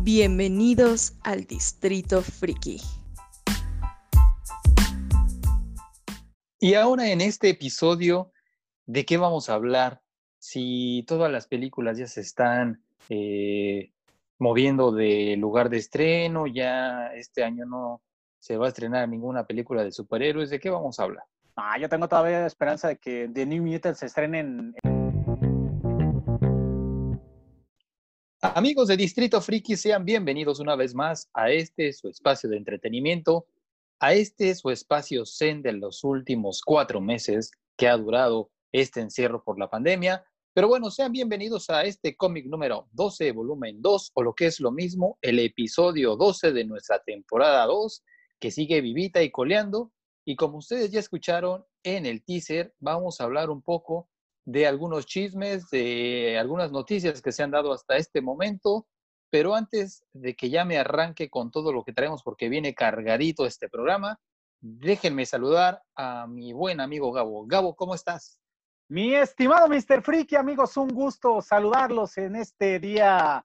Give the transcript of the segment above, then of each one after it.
Bienvenidos al Distrito Friki. Y ahora en este episodio, ¿de qué vamos a hablar? Si todas las películas ya se están moviendo de lugar de estreno, ya este año no se va a estrenar ninguna película de superhéroes, ¿de qué vamos a hablar? Yo tengo todavía esperanza de que The New Mutants se estrenen. Amigos de Distrito Friki, sean bienvenidos una vez más a este su espacio de entretenimiento, a este su espacio zen de los últimos 4 meses que ha durado este encierro por la pandemia. Pero bueno, sean bienvenidos a este cómic número 12, volumen 2, o lo que es lo mismo, el episodio 12 de nuestra temporada 2, que sigue vivita y coleando. Y como ustedes ya escucharon en el teaser, vamos a hablar un poco de algunos chismes, de algunas noticias que se han dado hasta este momento, pero antes de que ya me arranque con todo lo que traemos, porque viene cargadito este programa, déjenme saludar a mi buen amigo Gabo. Gabo, ¿cómo estás? Mi estimado Mr. Friki, amigos, un gusto saludarlos en este día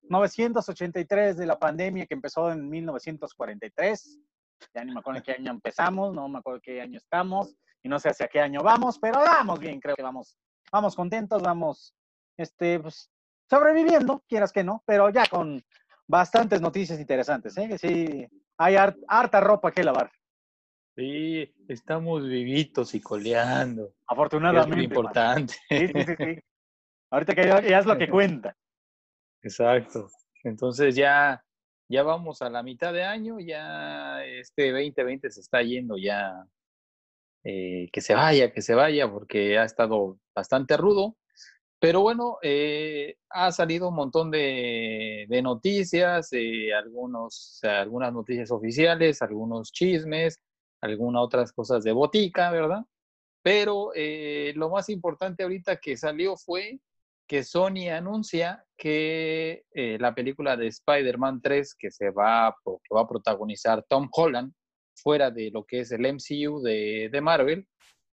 983 de la pandemia que empezó en 1943. Ya ni me acuerdo en qué año empezamos, no me acuerdo en qué año estamos, y no sé hacia qué año vamos, pero vamos bien, creo que vamos contentos, vamos, pues, sobreviviendo, quieras que no, pero ya con bastantes noticias interesantes, ¿eh? Que sí, hay harta ropa que lavar. Sí, estamos vivitos y coleando, que es lo Afortunadamente, man. importante. Sí. Ahorita que ya es lo que cuenta. Exacto. Entonces ya vamos a la mitad de año, ya este 2020 se está yendo ya. Que se vaya, porque ha estado bastante rudo. Pero bueno, ha salido un montón de noticias, algunas noticias oficiales, algunos chismes, algunas otras cosas de botica, ¿verdad? Pero lo más importante ahorita que salió fue que Sony anuncia que la película de Spider-Man 3, que va a protagonizar Tom Holland, fuera de lo que es el MCU de Marvel,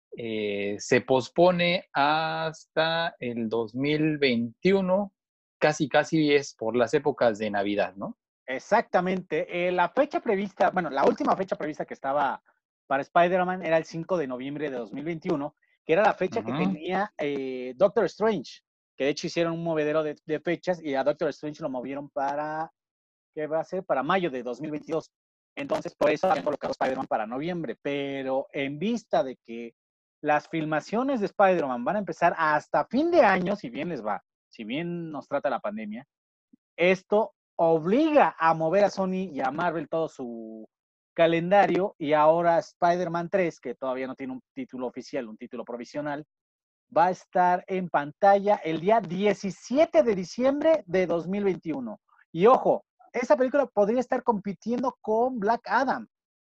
se pospone hasta el 2021, casi es por las épocas de Navidad, ¿no? Exactamente. La fecha prevista, bueno, la última fecha prevista que estaba para Spider-Man era el 5 de noviembre de 2021, que era la fecha que tenía Doctor Strange, que de hecho hicieron un movedero de fechas y a Doctor Strange lo movieron para, ¿qué va a ser? Para mayo de 2022. Entonces, por eso habían colocado Spider-Man para noviembre, pero en vista de que las filmaciones de Spider-Man van a empezar hasta fin de año, si bien les va, si bien nos trata la pandemia, esto obliga a mover a Sony y a Marvel todo su calendario, y ahora Spider-Man 3, que todavía no tiene un título oficial, un título provisional, va a estar en pantalla el día 17 de diciembre de 2021. Y ojo, esa película podría estar compitiendo con Black Adam.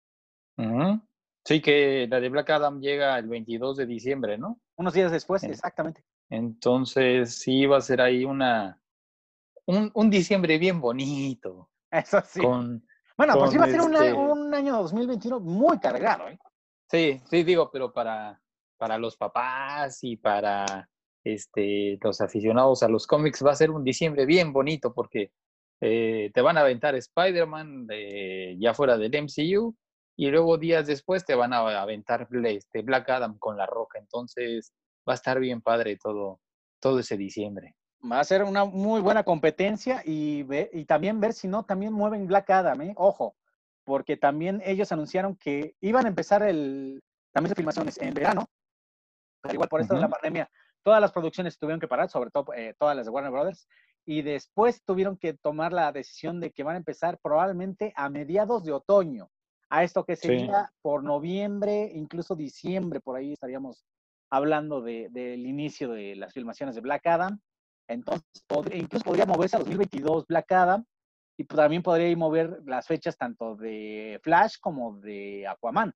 Sí, que la de Black Adam llega el 22 de diciembre, ¿no? Unos días después, exactamente. Entonces sí va a ser ahí un diciembre bien bonito. Eso sí. Bueno, pues sí va a ser un año 2021 muy cargado, ¿eh? Sí, digo, pero para los papás y para los aficionados a los cómics va a ser un diciembre bien bonito porque te van a aventar Spider-Man ya fuera del MCU y luego días después te van a aventar Black Adam con La Roca. Entonces va a estar bien padre todo ese diciembre. Va a ser una muy buena competencia y también ver si no, también mueven Black Adam, ¿eh? Ojo, porque también ellos anunciaron que iban a empezar también las filmaciones en verano, pero igual por esto de la pandemia, todas las producciones tuvieron que parar, sobre todo todas las de Warner Brothers, y después tuvieron que tomar la decisión de que van a empezar probablemente a mediados de otoño. A esto que sería por noviembre, incluso diciembre, por ahí estaríamos hablando del inicio de las filmaciones de Black Adam. Entonces, incluso podría moverse a 2022 Black Adam, y también podría mover las fechas tanto de Flash como de Aquaman.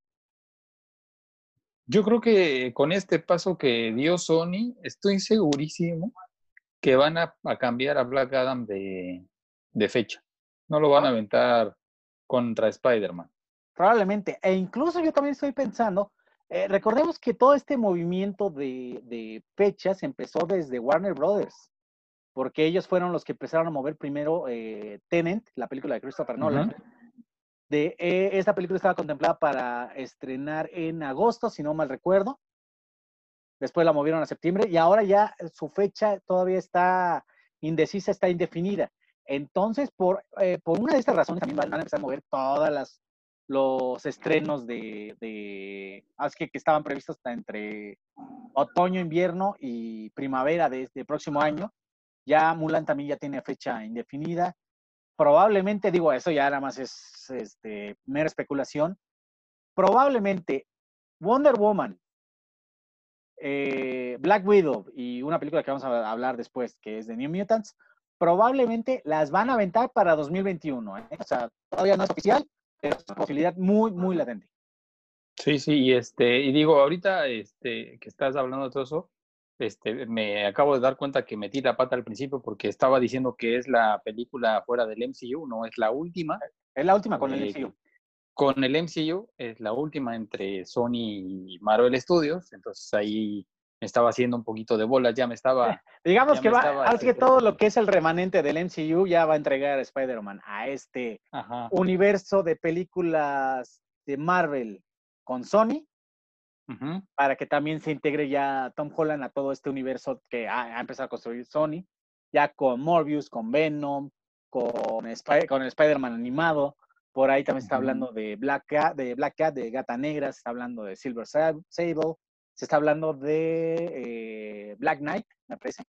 Yo creo que con este paso que dio Sony, estoy segurísimo que van a cambiar a Black Adam de fecha. No lo van a aventar contra Spider-Man. Probablemente. E incluso yo también estoy pensando, recordemos que todo este movimiento de fechas empezó desde Warner Brothers. porque ellos fueron los que empezaron a mover primero Tenet, la película de Christopher Nolan. Esta película estaba contemplada para estrenar en agosto, si no mal recuerdo. Después la movieron a septiembre y ahora ya su fecha todavía está indecisa, está indefinida. Entonces, por una de estas razones también van a empezar a mover todas los estrenos que estaban previstos hasta entre otoño, invierno y primavera de este próximo año. Ya Mulan también ya tiene fecha indefinida. Probablemente, digo, eso ya nada más es mera especulación. Probablemente Wonder Woman, Black Widow y una película que vamos a hablar después, que es de New Mutants, probablemente las van a aventar para 2021. O sea, todavía no es oficial, pero es una posibilidad muy, muy latente. Sí, y digo, ahorita que estás hablando de todo eso, me acabo de dar cuenta que metí la pata al principio porque estaba diciendo que es la película fuera del MCU, no es la última. Es la última con el MCU. Con el MCU es la última entre Sony y Marvel Studios, entonces ahí me estaba haciendo un poquito de bolas, ya me estaba... Digamos que que todo lo que es el remanente del MCU ya va a entregar a Spider-Man a este universo de películas de Marvel con Sony, para que también se integre ya Tom Holland a todo este universo que ha empezado a construir Sony, ya con Morbius, con Venom, con el Spider-Man animado. Por ahí también está hablando de Black Cat, de Gata Negra, se está hablando de Silver Sable, se está hablando de Black Knight, me parece.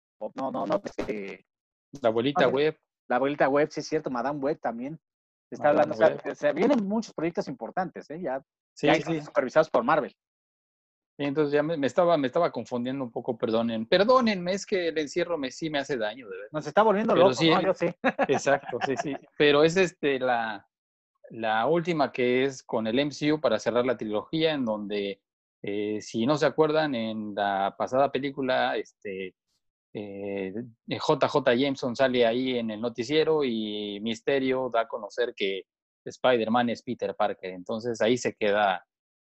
La abuelita Web. La abuelita Web, sí es cierto, Madame Web también. Se está hablando, o sea, vienen muchos proyectos importantes, ya supervisados por Marvel. Y entonces ya me estaba confundiendo un poco, perdónenme, es que el encierro sí me hace daño, de verdad. Nos está volviendo locos, sí, ¿no? Yo sé. Exacto, sí. Pero es la última que es con el MCU para cerrar la trilogía, en donde, si no se acuerdan, en la pasada película, JJ Jameson sale ahí en el noticiero y Misterio da a conocer que Spider-Man es Peter Parker. Entonces ahí se queda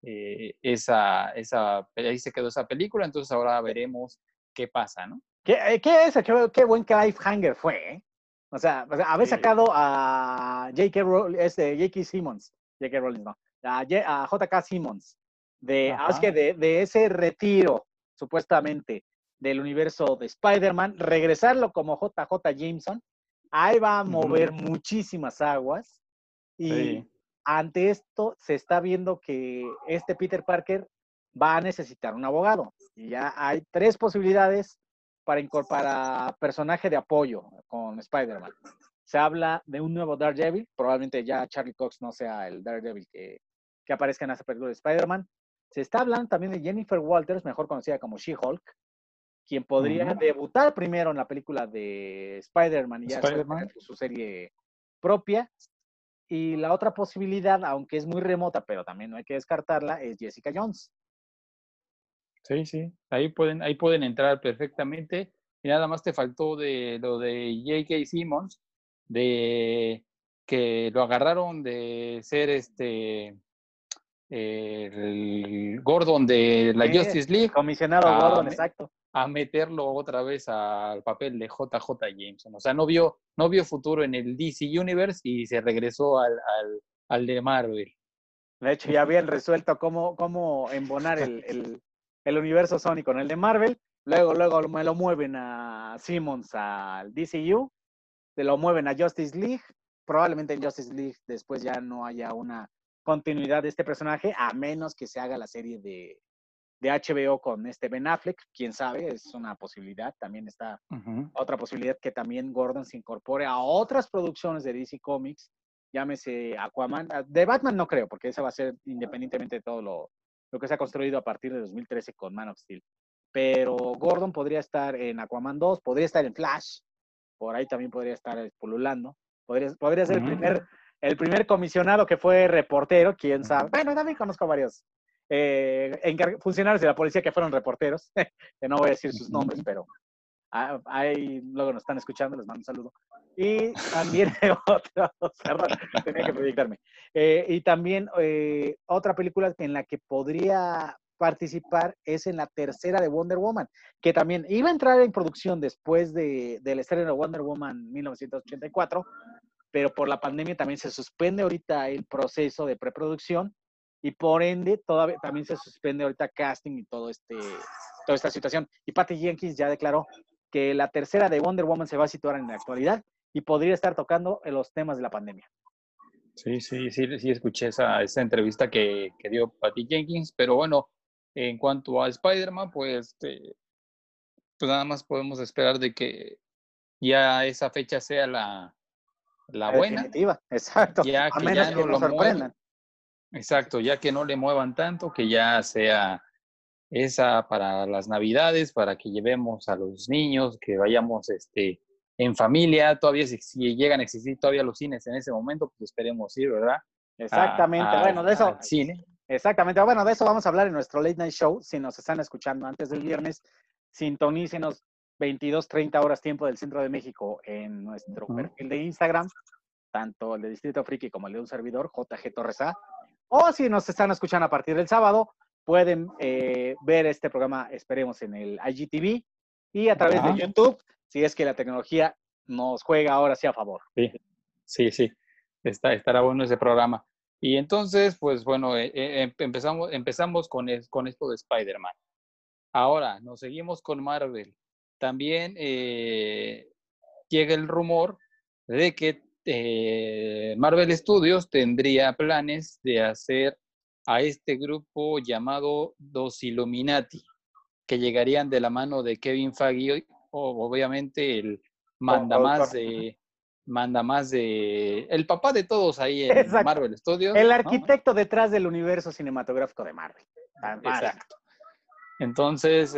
ahí se quedó esa película, entonces ahora veremos qué pasa, ¿no? Qué buen cliffhanger fue, ¿eh? O sea, haber sacado a J.K. Simmons, J.K. Rowling, no, a J.K. Simmons, de ese retiro, supuestamente, del universo de Spider-Man, regresarlo como JJ Jameson, ahí va a mover muchísimas aguas, y ante esto se está viendo que Peter Parker va a necesitar un abogado, y ya hay 3 posibilidades para incorporar personaje de apoyo con Spider-Man. Se habla de un nuevo Daredevil, probablemente ya Charlie Cox no sea el Daredevil que aparezca en esa película de Spider-Man. Se está hablando también de Jennifer Walters, mejor conocida como She-Hulk, quien podría debutar primero en la película de Spider-Man y ya tener su serie propia. Y la otra posibilidad, aunque es muy remota, pero también no hay que descartarla, es Jessica Jones. Sí, ahí pueden entrar perfectamente. Y nada más te faltó de lo de J.K. Simmons, de que lo agarraron de ser el Gordon de la Justice League. Comisionado Gordon, exacto. A meterlo otra vez al papel de JJ Jameson. O sea, no vio futuro en el DC Universe y se regresó al de Marvel. De hecho, ya habían resuelto cómo embonar el universo Sony con el de Marvel. Luego me lo mueven a Simmons al DCU, se lo mueven a Justice League. Probablemente en Justice League después ya no haya una continuidad de este personaje, a menos que se haga la serie de HBO con Ben Affleck. Quién sabe, es una posibilidad. También está otra posibilidad que también Gordon se incorpore a otras producciones de DC Comics, llámese Aquaman. De Batman no creo, porque esa va a ser independientemente de todo lo que se ha construido a partir de 2013 con Man of Steel. Pero Gordon podría estar en Aquaman 2, podría estar en Flash, por ahí también podría estar pululando. Podría ser el primer comisionado que fue reportero, quién sabe. Bueno, también conozco varios funcionarios de la policía que fueron reporteros, que no voy a decir sus nombres, pero ahí luego nos están escuchando, les mando un saludo. Y también perdón, tenía que proyectarme. Y también otra película en la que podría participar es en la tercera de Wonder Woman, que también iba a entrar en producción después del estreno de Wonder Woman 1984, pero por la pandemia también se suspende ahorita el proceso de preproducción y por ende todavía también se suspende ahorita casting y toda esta situación. Y Patty Jenkins ya declaró que la tercera de Wonder Woman se va a situar en la actualidad y podría estar tocando los temas de la pandemia. Sí, escuché esa entrevista que dio Patty Jenkins, pero bueno, en cuanto a Spider-Man, pues nada más podemos esperar de que ya esa fecha sea la buena, definitiva, exacto, ya a que menos ya que no nos lo muevan, sorprendan. exacto, ya que no le muevan tanto, que ya sea esa para las Navidades, para que llevemos a los niños, que vayamos en familia, todavía si llegan a existir todavía los cines en ese momento, pues esperemos ir, ¿verdad? Exactamente, bueno, de eso, Al cine. exactamente, bueno, de eso vamos a hablar en nuestro Late Night Show. Si nos están escuchando antes del viernes, sintonícenos 22:30 horas tiempo del Centro de México en nuestro perfil de Instagram, tanto el de Distrito Friki como el de un servidor, JG Torres A. O si nos están escuchando a partir del sábado, pueden ver este programa, esperemos, en el IGTV y a través de YouTube, si es que la tecnología nos juega ahora sí a favor. Sí. Estará bueno ese programa. Y entonces, pues bueno, empezamos con esto de Spider-Man. Ahora, nos seguimos con Marvel. También llega el rumor de que Marvel Studios tendría planes de hacer a este grupo llamado Los Illuminati, que llegarían de la mano de Kevin Feige, obviamente el mandamás de el papá de todos ahí en Exacto. Marvel Studios. El arquitecto detrás del universo cinematográfico de Marvel. Exacto. Entonces,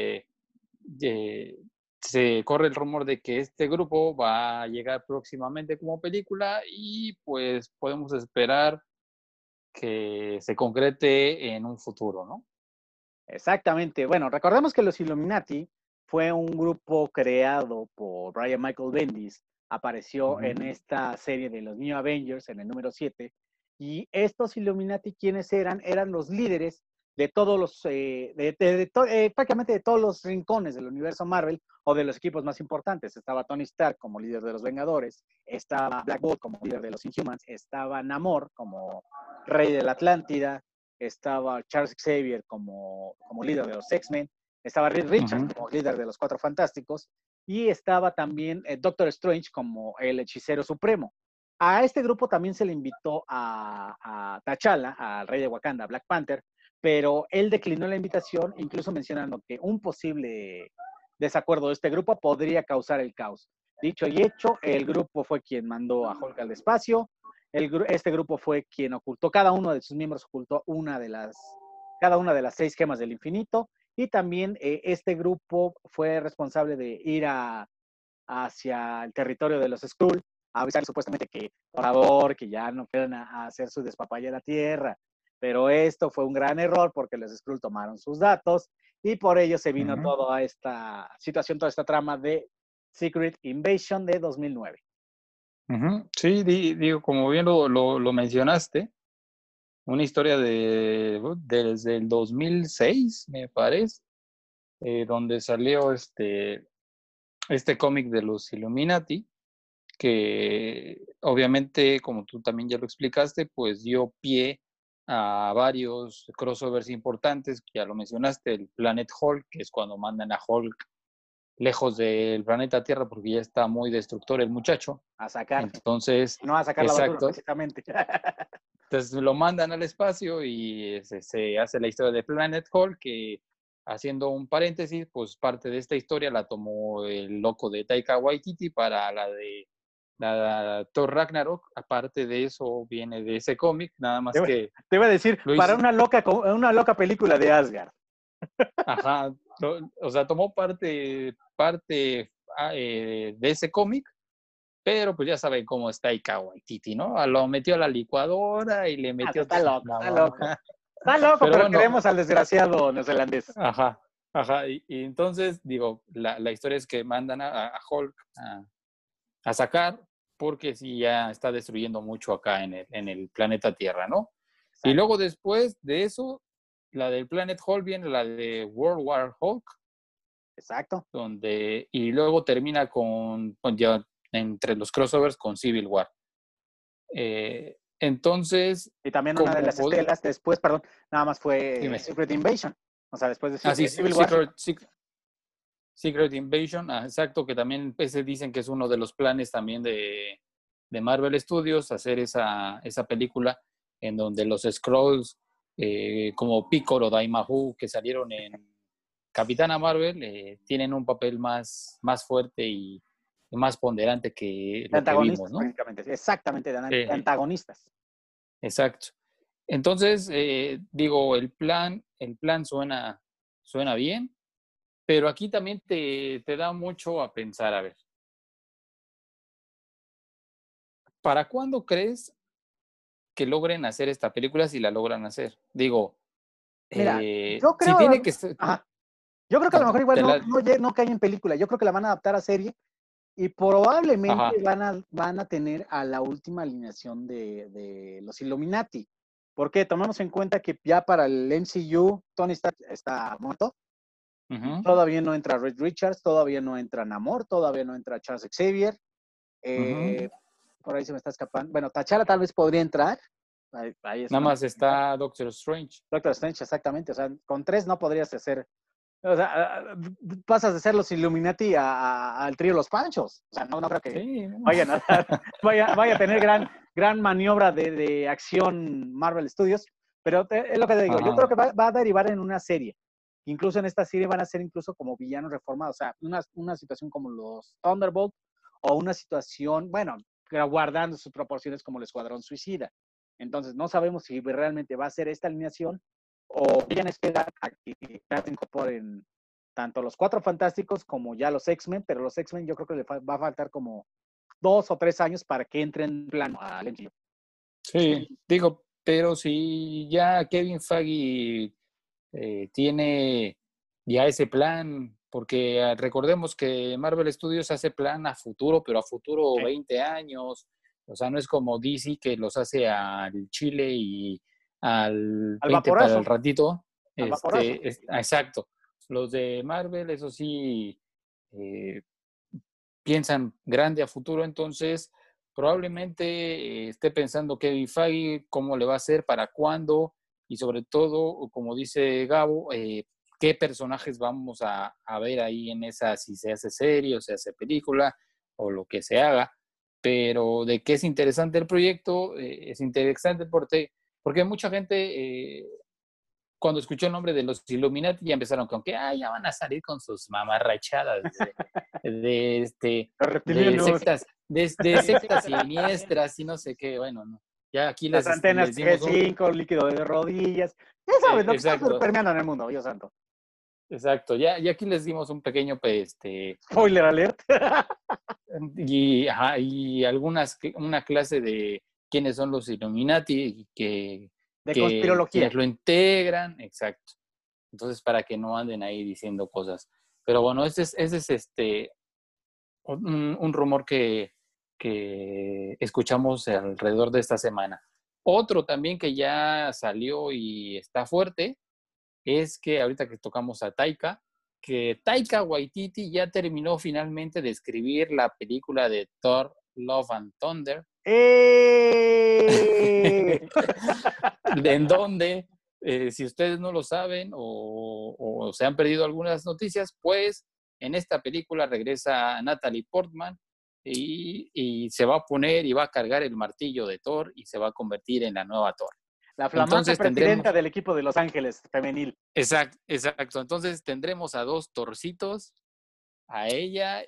se corre el rumor de que este grupo va a llegar próximamente como película y pues podemos esperar que se concrete en un futuro, ¿no? Exactamente. Bueno, recordemos que los Illuminati fue un grupo creado por Brian Michael Bendis. Apareció en esta serie de los New Avengers en el número 7. Y estos Illuminati, ¿quiénes eran? Eran los líderes de todos los, prácticamente de todos los rincones del universo Marvel o de los equipos más importantes. Estaba Tony Stark como líder de los Vengadores, estaba Black Bolt como líder de los Inhumans, estaba Namor como rey de la Atlántida, estaba Charles Xavier como líder de los X-Men, estaba Reed Richards como líder de los Cuatro Fantásticos y estaba también Doctor Strange como el hechicero supremo. A este grupo también se le invitó a T'Challa, al rey de Wakanda, Black Panther, pero él declinó la invitación, incluso mencionando que un posible desacuerdo de este grupo podría causar el caos. Dicho y hecho, el grupo fue quien mandó a Hulk al espacio. Este grupo fue quien ocultó, cada uno de sus miembros ocultó cada una de las 6 gemas del infinito. Y también este grupo fue responsable de ir hacia el territorio de los Skrull, a avisar supuestamente que, por favor, que ya no fueran a hacer su despapalle a la Tierra. Pero esto fue un gran error porque los Skrull tomaron sus datos y por ello se vino toda esta situación, toda esta trama de Secret Invasion de 2009. Sí, digo, como bien lo mencionaste, una historia desde el 2006, me parece, donde salió este cómic de los Illuminati, que obviamente, como tú también ya lo explicaste, pues dio pie a varios crossovers importantes, que ya lo mencionaste, el Planet Hulk, que es cuando mandan a Hulk lejos del planeta Tierra porque ya está muy destructor el muchacho. A sacar. Entonces, no a sacar exacto, la basura, precisamente. Entonces lo mandan al espacio y se hace la historia de Planet Hulk, que haciendo un paréntesis, pues parte de esta historia la tomó el loco de Taika Waititi para la Thor Ragnarok. Aparte de eso viene de ese cómic, nada más que... Te iba a decir, para una loca película de Asgard. Ajá, o sea, tomó parte de ese cómic, pero pues ya saben cómo está Taika Waititi, ¿no? Lo metió a la licuadora y le metió... Está loco, está loco. Está loco, pero bueno, queremos al desgraciado neozelandés. Ajá. Y entonces, digo, la historia es que mandan a Hulk a sacar, porque sí ya está destruyendo mucho acá en el planeta Tierra, ¿no? Exacto. Y luego después de eso, la del Planet Hulk viene la de World War Hulk, Exacto. y luego termina con ya entre los crossovers con Civil War. Entonces, Y también una de como las estelas después, perdón, nada más fue dime. Secret Invasion. O sea, después de Sí, Civil War. Secret Invasion, exacto, que también ese dicen que es uno de los planes también de Marvel Studios, hacer esa película en donde los Skrulls, como Piccolo, Daimahu, que salieron en Capitana Marvel, tienen un papel más fuerte y más ponderante que lo que vimos, Antagonistas, ¿no? prácticamente. Exactamente, de antagonistas. Exacto. Entonces, digo, el plan suena bien, pero aquí también te da mucho a pensar, a ver. ¿Para cuándo crees que logren hacer esta película si la logran hacer? Digo, Mira, yo si creo, tiene que ser... ajá, yo creo que a lo mejor igual la- no cae en película. Yo creo que la van a adaptar a serie y probablemente Ajá. van a tener a la última alineación de los Illuminati. Porque tomamos en cuenta que ya para el MCU, Tony Stark está muerto. Uh-huh. Todavía no entra Reed Richards, todavía no entra Namor, todavía no entra Charles Xavier. Uh-huh. Por ahí se me está escapando. Bueno, T'Challa tal vez podría entrar. Ahí es Nada una más posibilidad. está Doctor Strange. Doctor Strange, exactamente. O sea, con 3 no podrías hacer. O sea, pasas de ser los Illuminati al trío Los Panchos. O sea, no creo que Sí, ¿no? vayan a vaya a tener gran maniobra de acción Marvel Studios. Pero es lo que te digo. Yo creo Ajá. que va a derivar en una serie. Incluso en esta serie van a ser incluso como villanos reformados. O sea, una situación como los Thunderbolt o una situación, bueno, guardando sus proporciones como el Escuadrón Suicida. Entonces, no sabemos si realmente va a ser esta alineación o vayan a esperar a que se incorporen tanto los Cuatro Fantásticos como ya los X-Men, pero los X-Men yo creo que le va a faltar como 2 o 3 años para que entren en plano al MCU. Sí, digo, pero si ya Kevin Feige tiene ya ese plan, porque recordemos que Marvel Studios hace plan a futuro, pero a futuro 20 años, o sea, no es como DC que los hace al chile y al Al 20 para el vaporazo, ratito. al vaporazo. Exacto. Los de Marvel, eso sí, eh, piensan grande a futuro, entonces probablemente esté pensando Kevin Feige cómo le va a hacer, para cuándo y sobre todo, como dice Gabo, qué personajes vamos a ver ahí en esa, si se hace serie o se hace película o lo que se haga, pero de que es interesante el proyecto, es interesante porque mucha gente cuando escuchó el nombre de los Illuminati ya empezaron con que ya van a salir con sus mamarrachadas de, Los de reptilianos, sectas, de sectas siniestras y no sé qué. Bueno, no. Ya aquí las antenas les dimos un... G5, líquido de rodillas. Ya sabes, lo que está exacto, permeando en el mundo, Dios santo. exacto. Ya aquí les dimos un pequeño, Spoiler alert. y una clase de quiénes son los Illuminati, De conspirología. quienes lo integran, exacto. Entonces, para que no anden ahí diciendo cosas. Pero bueno, ese es un rumor que escuchamos alrededor de esta semana. Otro también que ya salió y está fuerte es que ahorita que tocamos a Taika, que Taika Waititi ya terminó finalmente de escribir la película de Thor, Love and Thunder. En donde, si ustedes no lo saben o se han perdido algunas noticias, pues en esta película regresa Natalie Portman y se va a poner y va a cargar el martillo de Thor y se va a convertir en la nueva Thor. La flamante Entonces presidenta del equipo de Los Ángeles femenil. exacto. Entonces tendremos a dos torcitos, a ella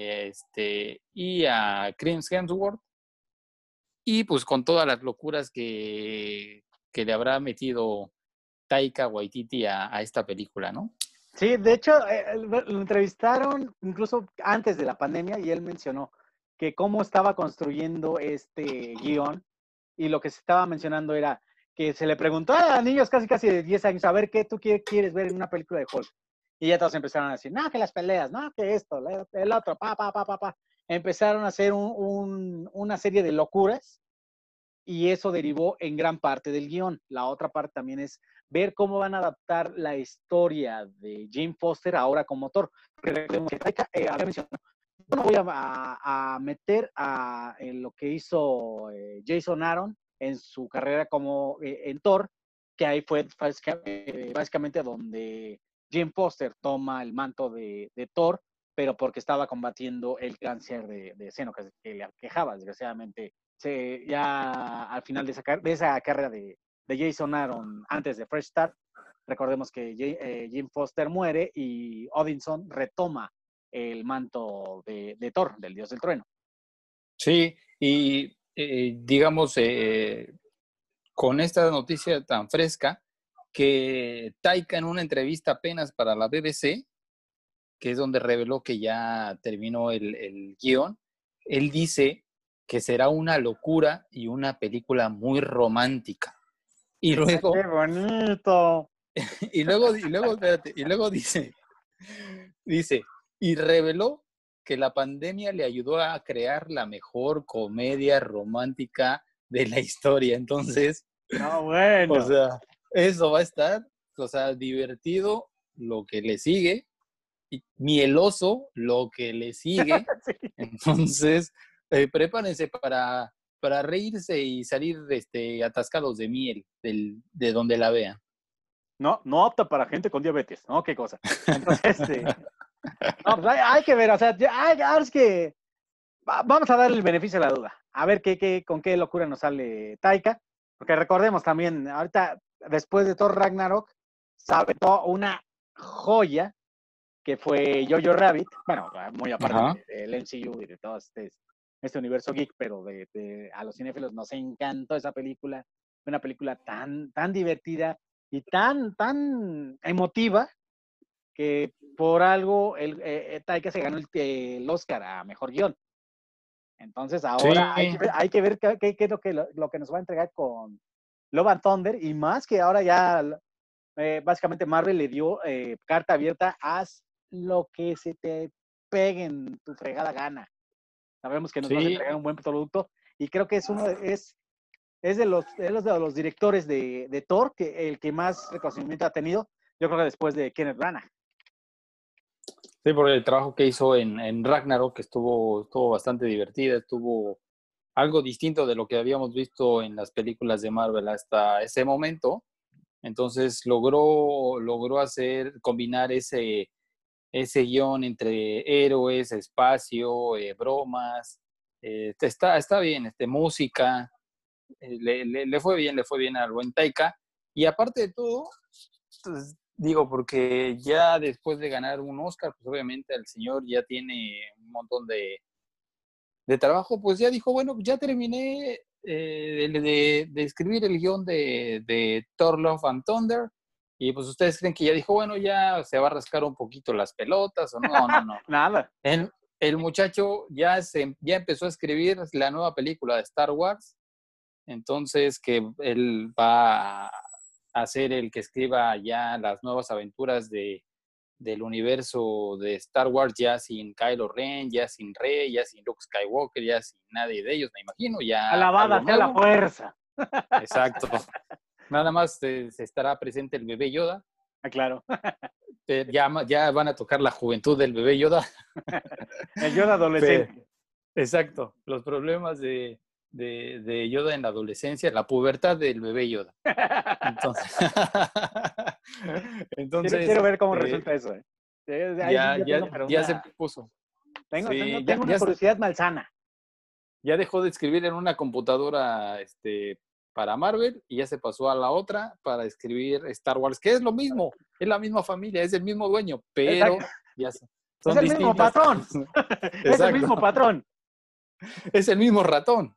y a Chris Hemsworth, y pues con todas las locuras que le habrá metido Taika Waititi a esta película, ¿no? Sí, de hecho, lo entrevistaron incluso antes de la pandemia y él mencionó que cómo estaba construyendo este guión y lo que se estaba mencionando era que se le preguntó a niños casi de 10 años, a ver, ¿qué tú quieres ver en una película de Hulk? Y ya todos empezaron a decir, no, que las peleas, no, que esto, el otro, pa. Empezaron a hacer una serie de locuras y eso derivó en gran parte del guión. La otra parte también es ver cómo van a adaptar la historia de Jane Foster ahora como Thor. Porque recordemos que Taika había mencionado, yo no voy a meter en lo que hizo Jason Aaron en su carrera como en Thor, que ahí fue básicamente donde Jane Foster toma el manto de Thor, pero porque estaba combatiendo el cáncer de seno que le aquejaba, desgraciadamente. Ya al final de esa carrera de Jason Aaron antes de Fresh Start, recordemos que Jane Foster muere y Odinson retoma el manto de Thor, del dios del trueno. Sí, y digamos, con esta noticia tan fresca, que Taika en una entrevista apenas para la BBC, que es donde reveló que ya terminó el guión, él dice que será una locura y una película muy romántica. Y luego, ¡qué bonito! espérate, y luego dice, y reveló que la pandemia le ayudó a crear la mejor comedia romántica de la historia. Entonces, No, bueno. o sea, eso va a estar, o sea, divertido lo que le sigue, y mieloso lo que le sigue. Sí. Entonces, prepárense para reírse y salir atascados de miel de donde la vean. No apta para gente con diabetes, ¿no? Qué cosa. Entonces, no, pues hay que ver, o sea, es que vamos a darle el beneficio de la duda. A ver con qué locura nos sale Taika. Porque recordemos también, ahorita, después de Thor Ragnarok, se aventó una joya que fue Jojo Rabbit. Bueno, muy aparte del MCU y de todo este universo geek, pero a los cinéfilos nos encantó esa película. Una película tan divertida y tan emotiva que por algo Taika se ganó el Oscar a Mejor Guión. Entonces ahora Sí. hay que ver qué es lo que nos va a entregar con Love and Thunder, y más que ahora ya básicamente Marvel le dio carta abierta, haz lo que se te pegue en tu fregada gana. Sabemos que nos vas a entregar un buen producto, y creo que es de los directores de Thor que el que más reconocimiento ha tenido, yo creo que después de Kenneth Branagh. Sí, porque el trabajo que hizo en Ragnarok estuvo bastante divertida, estuvo algo distinto de lo que habíamos visto en las películas de Marvel hasta ese momento. Entonces logró combinar ese guión entre héroes, espacio, bromas. Está bien, música. Le fue bien al buen Taika. Y aparte de todo, pues, digo, porque ya después de ganar un Oscar, pues obviamente el señor ya tiene un montón de trabajo, pues ya dijo, bueno, ya terminé de escribir el guión de Thor Love and Thunder, y pues ustedes creen que ya dijo, bueno, ya se va a rascar un poquito las pelotas, o no. Nada. El muchacho ya empezó a escribir la nueva película de Star Wars, entonces que él va a ser el que escriba ya las nuevas aventuras del universo de Star Wars, ya sin Kylo Ren, ya sin Rey, ya sin Luke Skywalker, ya sin nadie de ellos, me imagino, ya Alabada algo sea la nuevo. fuerza. Exacto. Nada más se estará presente el bebé Yoda. Claro. Ya van a tocar la juventud del bebé Yoda. El Yoda adolescente. Exacto. Los problemas de Yoda en la adolescencia, la pubertad del bebé Yoda. Entonces Quiero ver cómo resulta eso. Ya se puso. Tengo Sí, una curiosidad malsana. Ya dejó de escribir en una computadora para Marvel y ya se pasó a la otra para escribir Star Wars, que es lo mismo, es la misma familia, es el mismo dueño, pero ya son es el mismo patrón. Es el mismo patrón. Es el mismo ratón.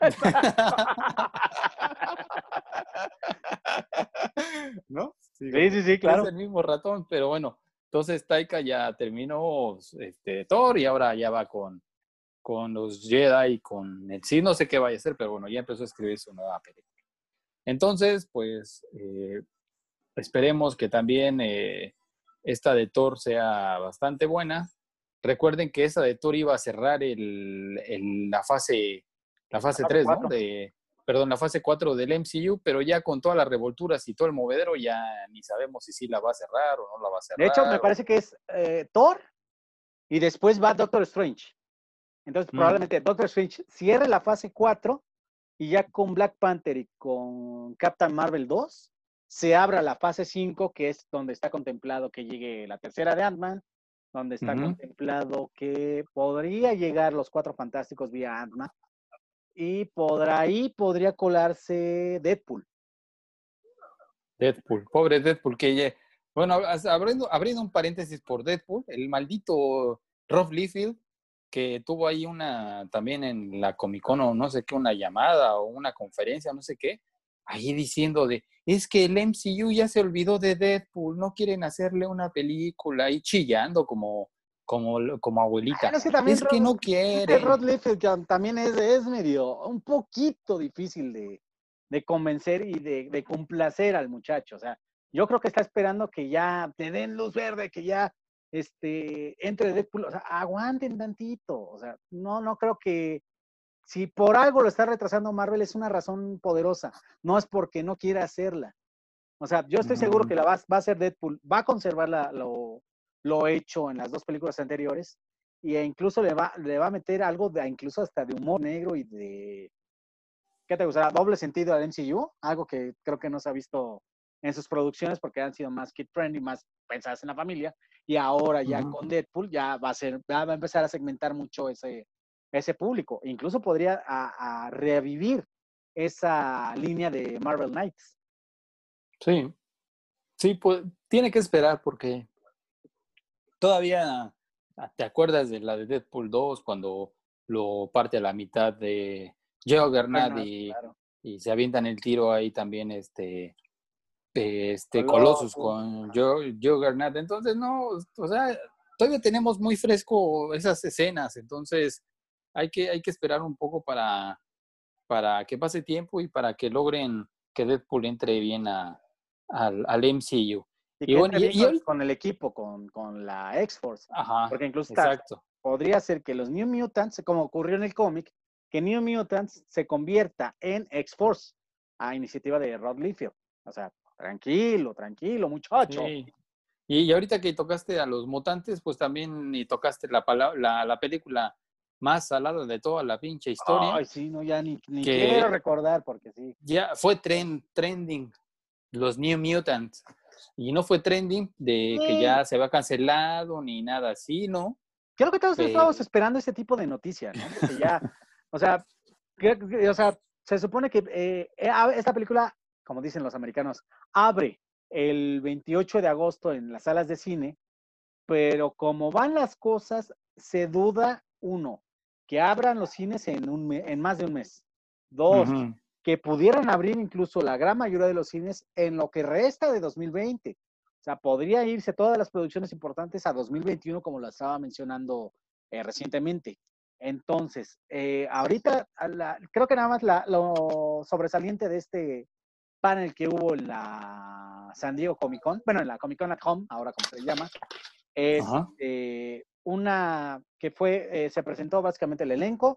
¿No? Sí, claro. Es el mismo ratón, pero bueno, entonces Taika ya terminó Thor y ahora ya va con los Jedi, sí, no sé qué vaya a hacer, pero bueno, ya empezó a escribir su nueva película. Entonces, pues, esperemos que también esta de Thor sea bastante buena. Recuerden que esa de Thor iba a cerrar la fase 3, ¿no? perdón, la fase 4 del MCU, pero ya con todas las revolturas y todo el movedero ya ni sabemos si sí la va a cerrar o no la va a De hecho, me cerrar. parece que es Thor y después va Doctor Strange. Entonces, probablemente Doctor Strange cierre la fase 4 y ya con Black Panther y con Captain Marvel 2 se abra la fase 5, que es donde está contemplado que llegue la tercera de Ant-Man, donde está contemplado que podría llegar los Cuatro Fantásticos vía Ant-Man, y por ahí podría colarse Deadpool. Deadpool, pobre Deadpool, que ya, bueno, abriendo un paréntesis por Deadpool, el maldito Rob Liefeld, que tuvo ahí también en la Comic Con o no sé qué, una llamada o una conferencia, no sé qué, ahí diciendo es que el MCU ya se olvidó de Deadpool, no quieren hacerle una película, ahí chillando como abuelita. Es que también Es que no quieren. Rod Liefeld también es medio, un poquito difícil de convencer y de complacer al muchacho. O sea, yo creo que está esperando que ya te den luz verde, que ya entre Deadpool. O sea, aguanten tantito. O sea, no creo que si por algo lo está retrasando Marvel es una razón poderosa. No es porque no quiera hacerla. O sea, yo estoy seguro que va a hacer Deadpool, va a conservar lo hecho en las dos películas anteriores e incluso le va a meter algo incluso hasta de humor negro y de, ¿qué te gustará? Doble sentido al MCU, algo que creo que no se ha visto en sus producciones porque han sido más kid friendly, más pensadas en la familia, y ahora ya con Deadpool ya va a empezar a segmentar mucho ese público. Incluso podría a revivir esa línea de Marvel Knights. Sí, sí, pues tiene que esperar porque todavía te acuerdas de la de Deadpool 2 cuando lo parte a la mitad de Juggernaut Claro. y se avientan el tiro ahí también Colossus Colossus. con Juggernaut. Entonces, no, o sea, todavía tenemos muy fresco esas escenas, entonces hay que esperar un poco para que pase tiempo y para que logren que Deadpool entre bien al MCU. Y Y que bueno, entre bien con el equipo, con la X-Force. ajá, Porque incluso exacto. podría ser que los New Mutants, como ocurrió en el cómic, que New Mutants se convierta en X-Force a iniciativa de Rod Liefeld. O sea, tranquilo, muchacho. Sí. Y ahorita que tocaste a los mutantes, pues también y tocaste la película más salada de toda la pinche historia, Ay, sí, no, ya ni quiero que recordar porque sí. ya fue trending, los New Mutants. Y no fue trending de que Sí, ya se va cancelado ni nada así, ¿no? creo que todos estábamos esperando ese tipo de noticia, ¿no? Porque ya, o sea, se supone que esta película, como dicen los americanos, abre el 28 de agosto en las salas de cine, pero como van las cosas, se duda, uno, que abran los cines en más de un mes. Dos, que pudieran abrir incluso la gran mayoría de los cines en lo que resta de 2020. O sea, podría irse todas las producciones importantes a 2021, como lo estaba mencionando recientemente. Entonces, ahorita creo que nada más lo sobresaliente de este panel que hubo en la San Diego Comic Con, bueno, en la Comic Con at Home, ahora como se llama, es una que se presentó básicamente el elenco,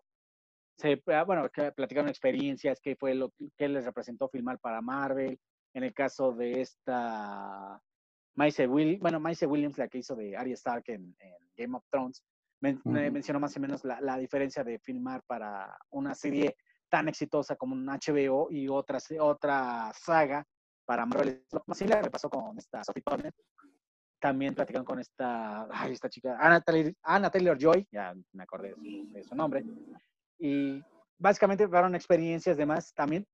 que platicaron experiencias, qué fue que les representó filmar para Marvel, en el caso de esta Maisie Williams, la que hizo de Arya Stark en Game of Thrones, mencionó más o menos la diferencia de filmar para una serie tan exitosa como un HBO y otra saga para Marvel. Lo más similar me pasó con esta Sophie Turner. También platicaron con esta chica, Anna Taylor-Joy, ya me acordé de su nombre, y básicamente fueron experiencias demás. También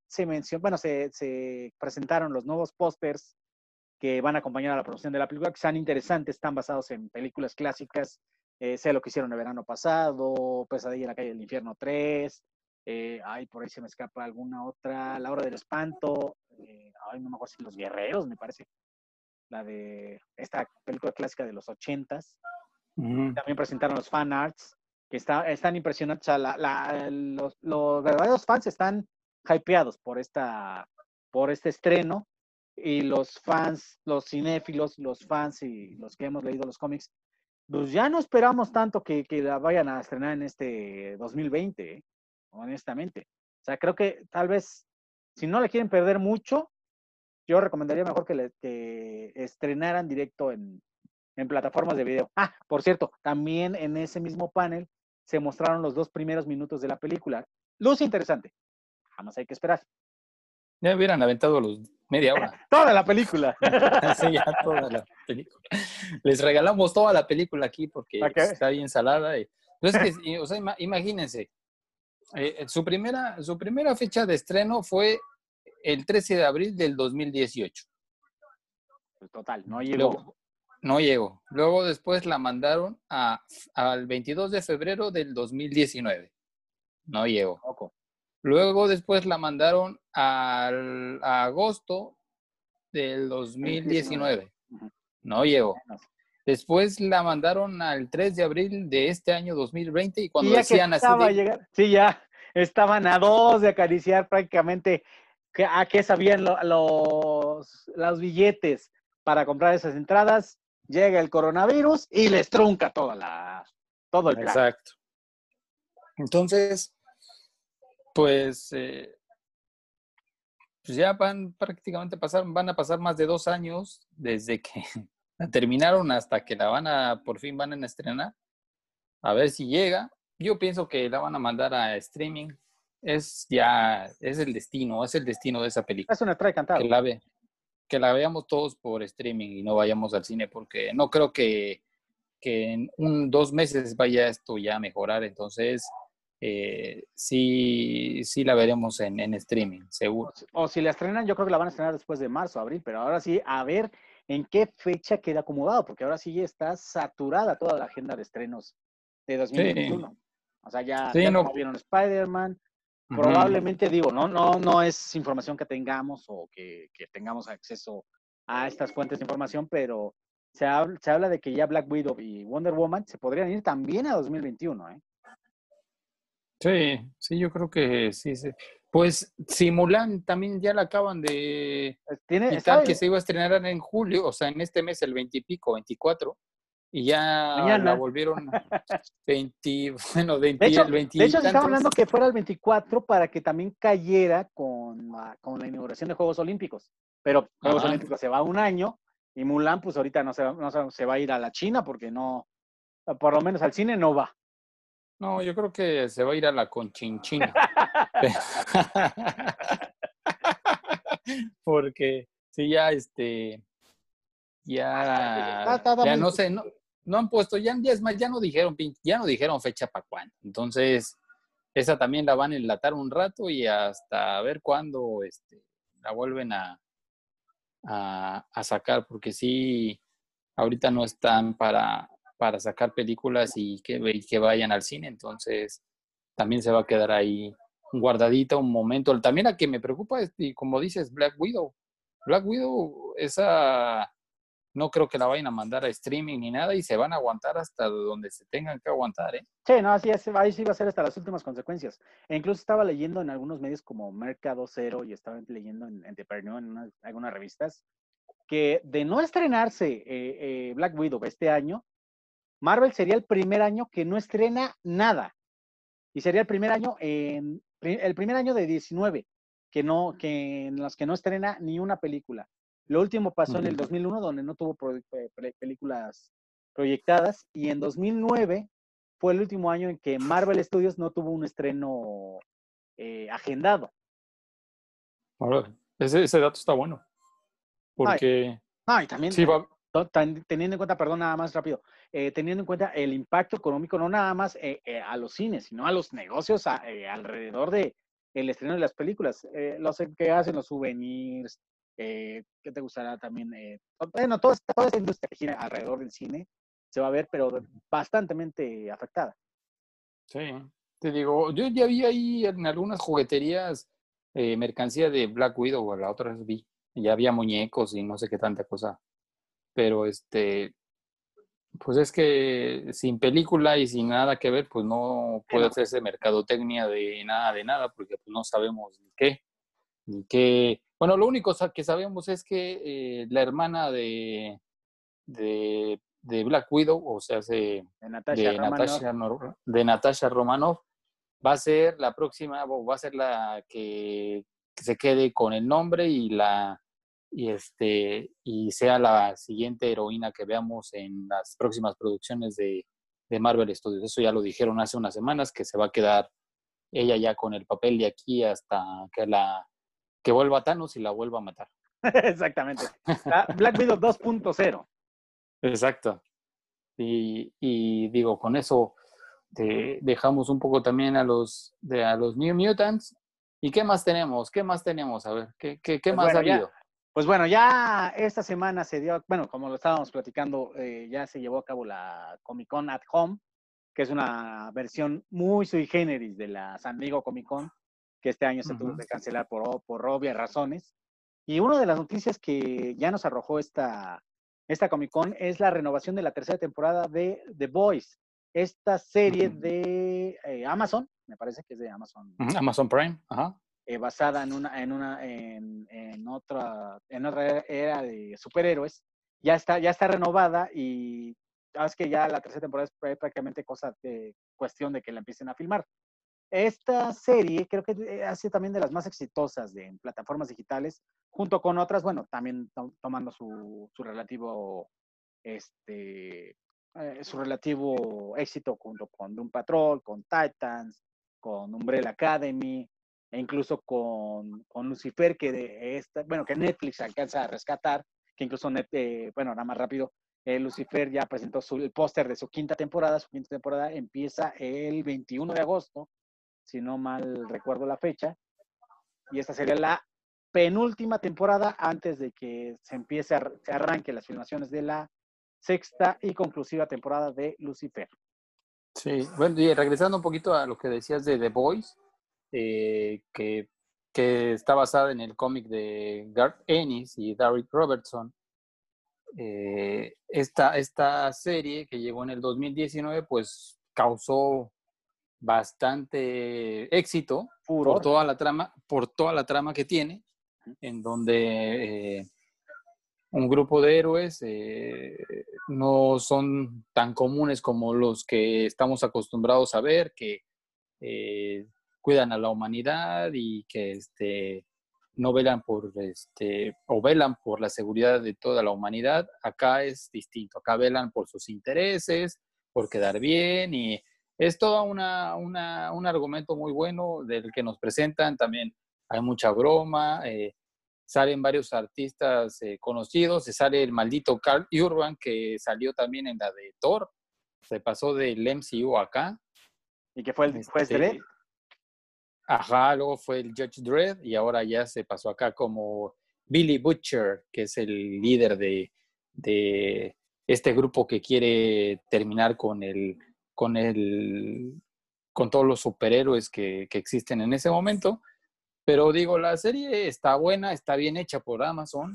se presentaron los nuevos pósters que van a acompañar a la producción de la película, que están interesantes, están basados en películas clásicas, Sé lo que hicieron el verano pasado, Pesadilla en la calle del infierno 3, por ahí se me escapa alguna otra, La hora del espanto, no me acuerdo si Los guerreros, me parece, la de esta película clásica de los 80s. También presentaron los fan arts, que están impresionantes. O sea, los verdaderos fans están hypeados por este estreno, y los fans, los cinéfilos, los fans y los que hemos leído los cómics, pues ya no esperamos tanto que la vayan a estrenar en este 2020, honestamente. O sea, creo que tal vez si no le quieren perder mucho, yo recomendaría mejor que estrenaran directo en plataformas de video. Ah, por cierto, también en ese mismo panel se mostraron los 2 primeros minutos de la película. Luz interesante. Jamás hay que esperar. Ya hubieran aventado los media hora. Toda la película. Sí, ya toda la película. Les regalamos toda la película aquí porque Okay. está bien salada. Entonces, o sea, imagínense, su primera fecha de estreno fue el 13 de abril del 2018. Total, no llegó. Luego, no llegó. Luego después la mandaron al 22 de febrero del 2019. No llegó. Ojo. Luego después la mandaron a agosto del 2019. No llegó. Después la mandaron al 3 de abril de este año 2020 y cuando ya decían que estaba así llegar, sí, ya estaban a 2 de acariciar prácticamente a qué sabían los billetes para comprar esas entradas. Llega el coronavirus y les trunca todo el plan. Exacto. Entonces, pues ya van a pasar más de 2 años desde que la terminaron hasta que por fin van a estrenar. A ver si llega. Yo pienso que la van a mandar a streaming. Es el destino de esa película. Es una trae cantado. Que la veamos todos por streaming y no vayamos al cine porque no creo que en 2 meses vaya esto ya a mejorar. Entonces, sí la veremos en streaming, seguro. O si la estrenan, yo creo que la van a estrenar después de marzo, abril, pero ahora sí, a ver en qué fecha queda acomodado, porque ahora sí está saturada toda la agenda de estrenos de 2021. Sí. O sea, ya vieron Spider-Man. Probablemente, digo, no es información que tengamos o que tengamos acceso a estas fuentes de información, pero se habla de que ya Black Widow y Wonder Woman se podrían ir también a 2021, ¿eh? Sí, yo creo que sí. Pues si Mulan también ya la acaban de quitar, que se iba a estrenar en julio, o sea, en este mes, el 20 y pico, 24, y ya mañana la volvieron 20, bueno, 20 el 20 de hecho, se estaba hablando que fuera el 24 para que también cayera con la inauguración de Juegos Olímpicos, pero Juegos Olímpicos se va 1 año y Mulan pues ahorita no se va a ir a la China porque no, por lo menos al cine no va. No, yo creo que se va a ir a la Conchinchina. Porque sí, ya no sé, no han puesto, ya es más, ya no dijeron fecha para cuándo. Entonces, esa también la van a enlatar un rato y hasta ver cuándo la vuelven a sacar, porque sí, ahorita no están para sacar películas y que vayan al cine, entonces también se va a quedar ahí guardadita un momento. También la que me preocupa es, como dices, Black Widow, esa no creo que la vayan a mandar a streaming ni nada y se van a aguantar hasta donde se tengan que aguantar, ¿eh? Sí, no, ahí sí va a ser hasta las últimas consecuencias. E incluso estaba leyendo en algunos medios como Mercado Cero y estaba leyendo en The Pernod, en algunas revistas, que de no estrenarse Black Widow este año, Marvel sería el primer año que no estrena nada. Y sería el primer año de 19 que en los que no estrena ni una película. Lo último pasó en el 2001, donde no tuvo películas proyectadas, y en 2009 fue el último año en que Marvel Studios no tuvo un estreno agendado. Ese dato está bueno. Porque... y también... Sí, teniendo en cuenta, perdón, nada más rápido, teniendo en cuenta el impacto económico, no nada más a los cines, sino a los negocios alrededor de el estreno de las películas, los que hacen los souvenirs, ¿qué te gustará también? Bueno, toda esta industria que gira alrededor del cine se va a ver, pero bastante afectada. Sí, te digo, yo ya vi ahí en algunas jugueterías mercancía de Black Widow, la otra vez vi, ya había muñecos y no sé qué tanta cosa. Pero pues es que sin película y sin nada que ver, pues no puede hacerse mercadotecnia de nada, porque pues no sabemos ni qué. Bueno, lo único que sabemos es que la hermana de Black Widow, o sea, de Natasha Romanoff, va a ser la próxima, va a ser la que se quede con el nombre y sea la siguiente heroína que veamos en las próximas producciones de Marvel Studios. Eso ya lo dijeron hace unas semanas, que se va a quedar ella ya con el papel de aquí hasta que vuelva a Thanos y la vuelva a matar. Exactamente. Black Widow 2.0. Exacto. Y digo, con eso dejamos un poco también a los New Mutants. ¿Y qué más tenemos? ¿Qué más tenemos? A ver, ¿qué Pues más bueno, ha habido? Pues bueno, ya esta semana se dio, bueno, como lo estábamos platicando, ya se llevó a cabo la Comic Con at Home, que es una versión muy sui generis de la San Diego Comic Con, que este año se tuvo que cancelar por obvias razones. Y una de las noticias que ya nos arrojó esta Comic Con es la renovación de la tercera temporada de The Boys, esta serie de Amazon, me parece que es de Amazon. Amazon Prime, ajá. Basada en otra era de superhéroes, ya está renovada y sabes que ya la tercera temporada es prácticamente cuestión de que la empiecen a filmar. Esta serie creo que ha sido también de las más exitosas en plataformas digitales, junto con otras, bueno, también tomando su relativo su relativo éxito junto con Doom Patrol, con Titans, con Umbrella Academy, e incluso con Lucifer, que Netflix alcanza a rescatar, que incluso, bueno, nada más rápido, Lucifer ya presentó el póster de su quinta temporada. Su quinta temporada empieza el 21 de agosto, si no mal recuerdo la fecha, y esta sería la penúltima temporada antes de que se arranque las filmaciones de la sexta y conclusiva temporada de Lucifer. Sí, bueno, y regresando un poquito a lo que decías de The Boys, que está basada en el cómic de Garth Ennis y Darick Robertson. Esta serie que llegó en el 2019, pues causó bastante éxito por toda la trama que tiene, en donde un grupo de héroes no son tan comunes como los que estamos acostumbrados a ver, que cuidan a la humanidad y que no velan o velan por la seguridad de toda la humanidad. Acá es distinto, acá velan por sus intereses, por quedar bien, y es todo un argumento muy bueno del que nos presentan. También hay mucha broma, salen varios artistas conocidos, se sale el maldito Karl Urban, que salió también en la de Thor, se pasó del MCU acá. ¿Y que fue el juez Dredd? Ajá, luego fue el Judge Dredd y ahora ya se pasó acá como Billy Butcher, que es el líder de este grupo que quiere terminar con todos los superhéroes que existen en ese momento. Pero digo, la serie está buena, está bien hecha por Amazon.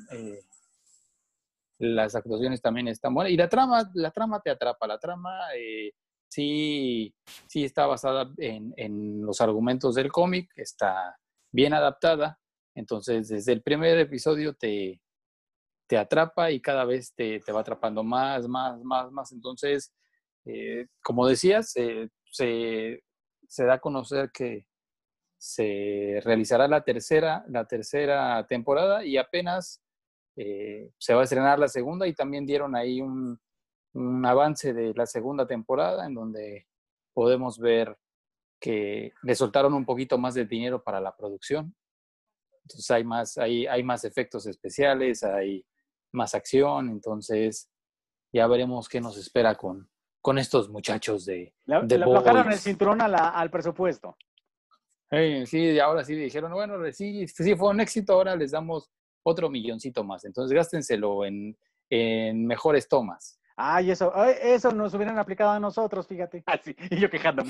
Las actuaciones también están buenas. Y la trama te atrapa. La trama sí está basada en los argumentos del cómic, está bien adaptada. Entonces, desde el primer episodio te atrapa y cada vez te va atrapando más. Entonces, como decías, se da a conocer que se realizará la tercera temporada y apenas se va a estrenar la segunda, y también dieron ahí un avance de la segunda temporada en donde podemos ver que le soltaron un poquito más de dinero para la producción. Entonces hay más efectos especiales, hay más acción, entonces ya veremos qué nos espera con estos muchachos de Le Boys. aflojaron el cinturón al presupuesto. Sí, ahora sí dijeron, bueno, sí fue un éxito, ahora les damos otro milloncito más. Entonces gástenselo en mejores tomas. Ay, eso nos hubieran aplicado a nosotros, fíjate. Así, y yo quejándome.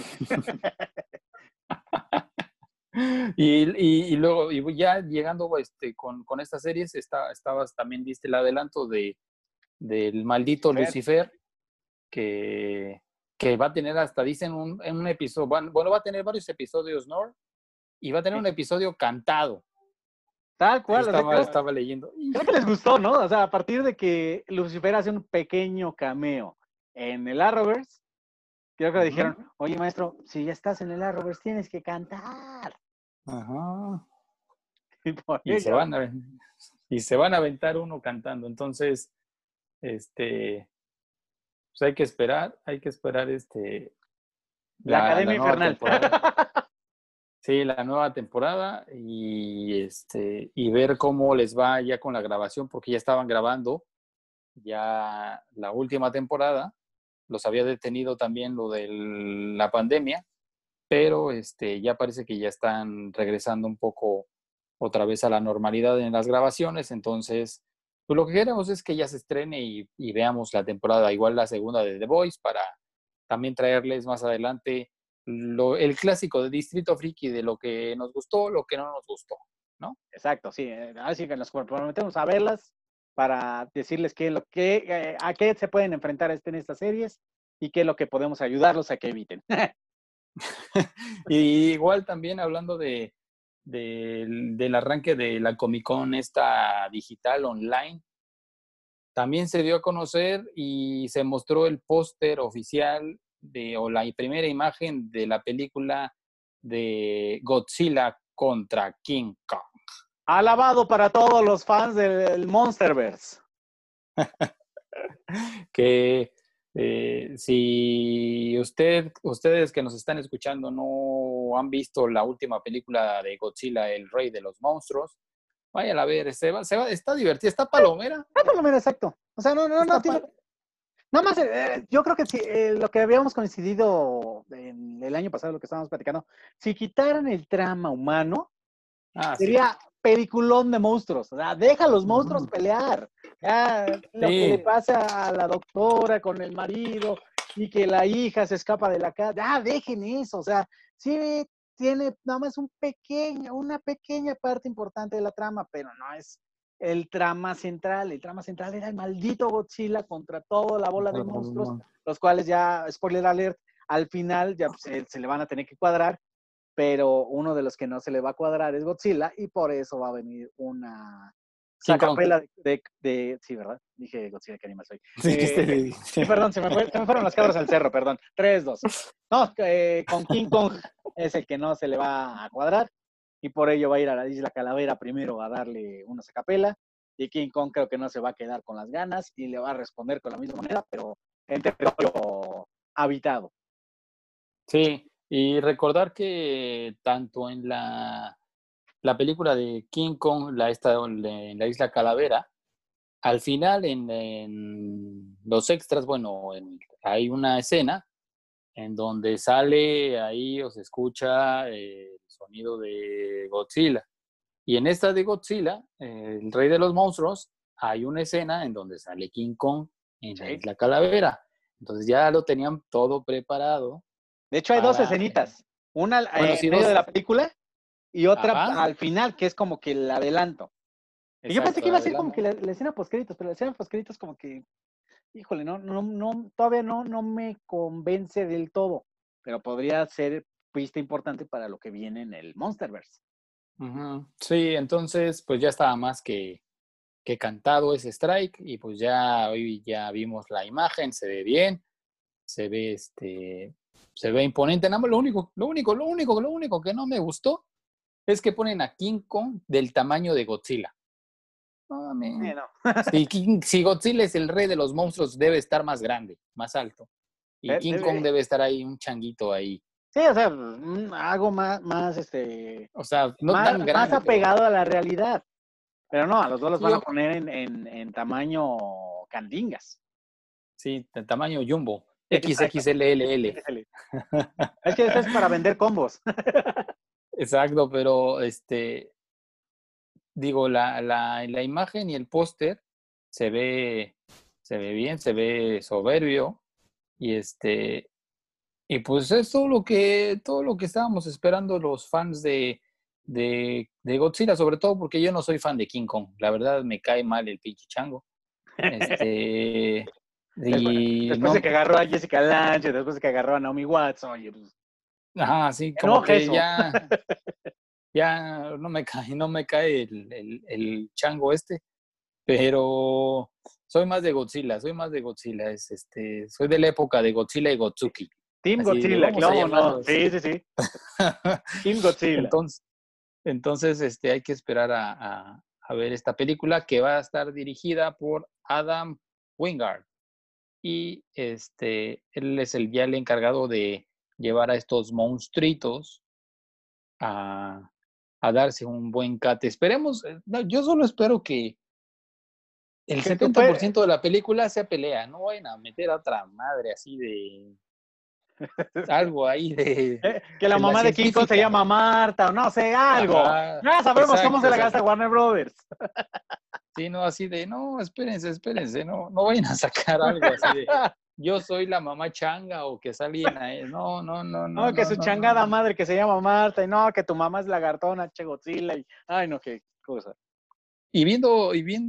y luego, y ya llegando con estas series, también viste el adelanto del maldito Lucifer, que va a tener hasta, dicen, un episodio, bueno, va a tener varios episodios, ¿no? Y va a tener un episodio cantado. Tal cual. Estaba leyendo. Creo que les gustó, ¿no? O sea, a partir de que Lucifer hace un pequeño cameo en el Arrowverse, creo que le dijeron, oye, maestro, si ya estás en el Arrowverse, tienes que cantar. Ajá. y se van a aventar uno cantando. Entonces, pues hay que esperar La la Academia nueva Infernal. temporada. Sí, la nueva temporada y ver cómo les va ya con la grabación, porque ya estaban grabando ya la última temporada. Los había detenido también lo de la pandemia, pero ya parece que ya están regresando un poco otra vez a la normalidad en las grabaciones. Entonces, pues lo que queremos es que ya se estrene y veamos la temporada, igual la segunda de The Voice, para también traerles más adelante el clásico de Distrito Friki, de lo que nos gustó, lo que no nos gustó, ¿no? Exacto, sí. Así que nos comprometemos a verlas para decirles a qué se pueden enfrentar en estas series y qué es lo que podemos ayudarlos a que eviten. Y igual también hablando del arranque de la Comic Con esta digital online, también se dio a conocer y se mostró el póster oficial o la primera imagen de la película de Godzilla contra King Kong. Alabado para todos los fans del Monsterverse. Que si ustedes que nos están escuchando no han visto la última película de Godzilla, el Rey de los Monstruos, vayan a ver, está divertida, está palomera. Ah, por lo menos, exacto. O sea, no tiene. Nada más, yo creo que sí, lo que habíamos coincidido en el año pasado, lo que estábamos platicando, si quitaran el trama humano, sería peliculón de monstruos. O sea, deja a los monstruos pelear. Ya, lo que le pasa a la doctora con el marido y que la hija se escapa de la casa, ya dejen eso. O sea, sí tiene nada más una pequeña parte importante de la trama, pero no es el trama central. El trama central era el maldito Godzilla contra toda la bola de monstruos, los cuales ya, spoiler alert, al final ya se le van a tener que cuadrar, pero uno de los que no se le va a cuadrar es Godzilla y por eso va a venir una sacapela sí, ¿verdad? Dije Godzilla, qué animal soy. Sí, perdón, se me fueron las cabras al cerro, perdón. 3, 2. No, con King Kong es el que no se le va a cuadrar y por ello va a ir a la Isla Calavera primero a darle una sacapela y King Kong creo que no se va a quedar con las ganas y le va a responder con la misma manera, pero en territorio habitado. Sí, y recordar que tanto en la película de King Kong, en la Isla Calavera, al final en los extras, bueno, hay una escena en donde sale ahí o se escucha el sonido de Godzilla. Y en esta de Godzilla, el Rey de los Monstruos, hay una escena en donde sale King Kong en la Isla Calavera. Entonces ya lo tenían todo preparado. De hecho, hay dos escenitas. Una en medio de la película y otra al final, que es como que el adelanto. Exacto, y yo pensé que iba a ser como que la escena postcréditos, pero la escena postcréditos como que, híjole, todavía no me convence del todo, pero podría ser pista importante para lo que viene en el Monsterverse. Sí, entonces pues ya estaba más que cantado ese strike y pues ya hoy ya vimos la imagen, se ve bien, se ve imponente. Nada más lo único que no me gustó es que ponen a King Kong del tamaño de Godzilla. No. Si Godzilla es el rey de los monstruos, debe estar más grande, más alto. Y King Kong debe estar ahí, un changuito ahí. Sí, o sea, algo más o sea, no tan grande. Más apegado a la realidad. Pero no, a los dos los van a poner en tamaño candingas. Sí, de tamaño jumbo. XXLLL. Es que eso es para vender combos. Exacto, pero digo, la imagen y el póster se ve bien, se ve soberbio y y pues es todo lo que estábamos esperando los fans de Godzilla, sobre todo porque yo no soy fan de King Kong, la verdad me cae mal el pinche chango. Después de que agarró a Jessica Lange, después de que agarró a Naomi Watts, oye, pues. Ajá, sí, como que ya no me cae el chango pero soy más de Godzilla, soy de la época de Godzilla y Gotsuki. Team Godzilla, no, sí. Team Godzilla. Entonces, hay que esperar a ver esta película que va a estar dirigida por Adam Wingard. Y él es ya el encargado de llevar a estos monstruitos a darse un buen cate. Esperemos, no, yo solo espero que el Que 70% de la película sea pelea, no vayan a meter a otra madre así de algo ahí que la de la mamá de King Kong se científica. llama Marta, o no sé, algo. Ajá, Ya sabemos cómo exacto, se la exacto. gasta Warner Brothers. Sí, no, así de, no, espérense, no vayan a sacar algo así de, yo soy la mamá changa o que salgan ahí. No, No, que su changada madre que se llama Marta, y no, que tu mamá es lagartona, che Godzilla, y ay, no, qué cosa. Y viendo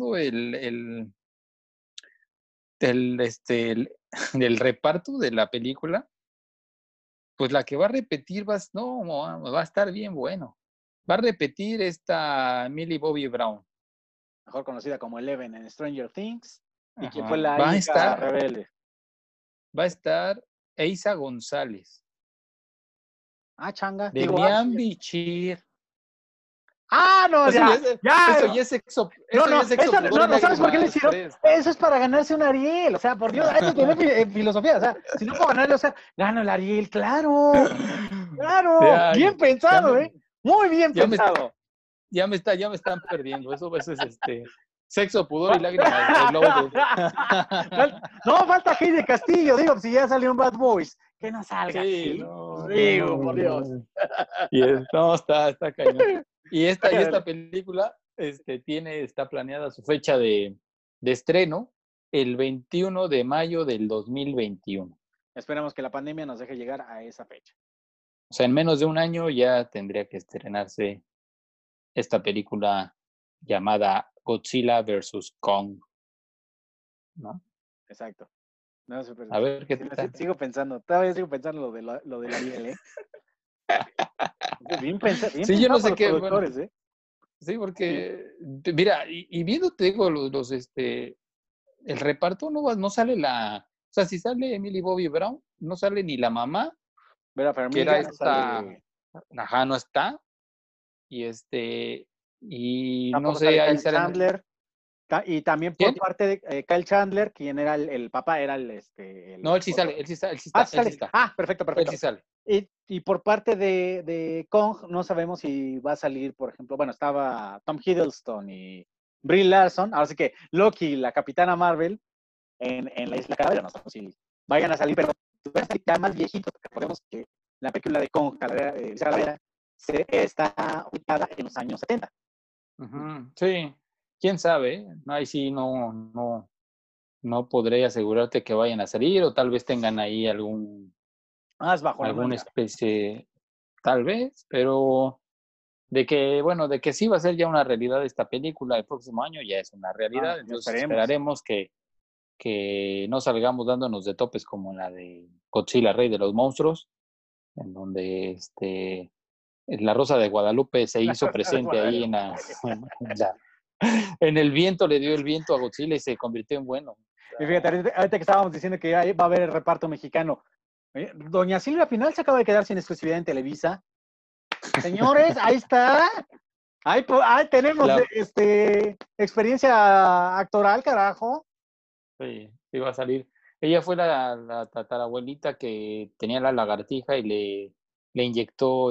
del reparto de la película, pues la que va a repetir va a estar bien bueno. Va a repetir esta Millie Bobby Brown. Mejor conocida como Eleven en Stranger Things, y que fue Ajá. la hija rebelde. Va a estar Eiza González. Ah, changa. De Digo, Liam Bichir. no, Eso ya, ya es sexo, No, no, pudor y no, ¿sabes por qué le lágrimas hicieron? frescas. Eso es para ganarse un Ariel, o sea, por Dios, hay que tener filosofía, o sea, si no puedo ganarle, o sea, gano el Ariel, claro, Ya, bien ya pensado, muy bien ya me, pensado. ya me están perdiendo. Eso es sexo, pudor y lágrimas reloaded. No, falta Heidi Castillo, digo, si ya salió un Bad Boys, que no salga Sí, así, no, digo, por Dios. No, está cañón. Y esta película está planeada su fecha de estreno el 21 de mayo del 2021. Esperemos que la pandemia nos deje llegar a esa fecha. O sea, en menos de un año ya tendría que estrenarse esta película llamada Godzilla vs. Kong, ¿no? Exacto. No, A ver qué tal. Todavía sigo pensando lo del Ariel, Bien Sí, yo pensado no por sé los qué, bueno, productores, sí, porque, mira, y viendo, te digo, el reparto no sale o sea, si sale Emily Bobby Brown, no sale ni la mamá, Vera que era Farmiga, esta, ajá, no está, y y no tampoco sé, sale ahí Kyle salen, Chandler. Y también por ¿quién? parte de Kyle Chandler, quien era el papá, era No, él sí esposo. sale, él sí está, Sí sale. Perfecto, él perfecto. sí sale. Y por parte de Kong, no sabemos si va a salir, por ejemplo, bueno, estaba Tom Hiddleston y Brie Larson, ahora sí que Loki, la Capitana Marvel, en la Isla Calavera, no sabemos si vayan a salir, pero van a salir ya más viejitos. Recordemos que la película de Kong, Calavera, está ubicada en los años 70. Uh-huh. Sí, quién sabe, ahí sí no podré asegurarte que vayan a salir, o tal vez tengan ahí Más bajo la alguna manga. especie, tal vez, pero de que sí va a ser ya una realidad esta película el próximo año, ya es una realidad, entonces Esperemos. esperaremos que no salgamos dándonos de topes como la de Godzilla, Rey de los Monstruos, en donde la Rosa de Guadalupe se hizo presente ahí en el viento, le dio el viento a Godzilla y se convirtió en bueno. Y fíjate, ahorita que estábamos diciendo que va a haber el reparto mexicano, doña Silvia Pinal se acaba de quedar sin exclusividad en Televisa. Señores, ahí está. Ahí tenemos experiencia actoral, carajo. Sí, iba a salir. Ella fue la tatarabuelita que tenía la lagartija y le inyectó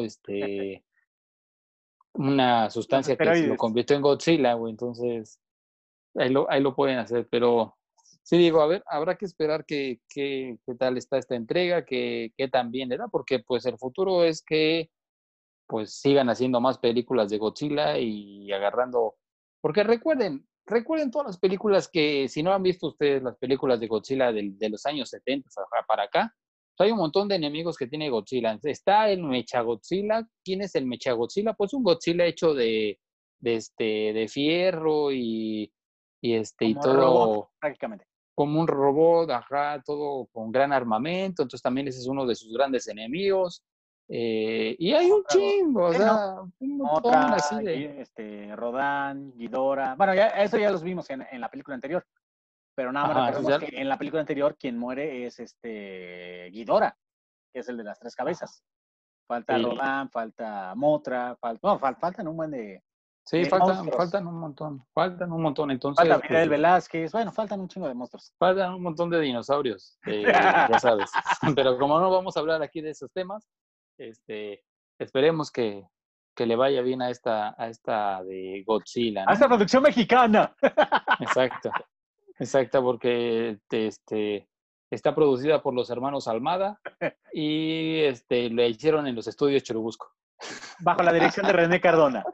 una Los sustancia que lo esteroides. convirtió en Godzilla, güey. Entonces, ahí lo pueden hacer. Pero sí digo, a ver, habrá que esperar qué tal está esta entrega, qué tan bien le da, porque pues el futuro es que pues sigan haciendo más películas de Godzilla y agarrando, porque recuerden todas las películas que, si no han visto ustedes las películas de Godzilla de los años 70 para acá, pues hay un montón de enemigos que tiene Godzilla. Está el Mechagodzilla. ¿Quién es el Mechagodzilla? Pues un Godzilla hecho de fierro y Como robot, todo prácticamente. como un robot, ajá, todo con gran armamento, entonces también ese es uno de sus grandes enemigos. Y hay un chingo, o Sí, ¿no? sea, un montón Otra, así de... Rodán, Ghidorah. Bueno, eso ya los vimos en la película anterior. Pero nada más Ajá, recordemos que en la película anterior quien muere es Ghidorah, que es el de las tres cabezas. Falta Sí. Rodan, falta Mothra, faltan un buen de Sí, monstruos. faltan un montón. Entonces, Falta Fidel pues, Velázquez, bueno, faltan un chingo de monstruos. faltan un montón de dinosaurios, ya sabes. Pero como no vamos a hablar aquí de esos temas, esperemos que le vaya bien a esta de Godzilla, ¡A ¿no? esta producción mexicana! Exacto, porque está producida por los hermanos Almada y le hicieron en los estudios Churubusco. Bajo la dirección de René Cardona.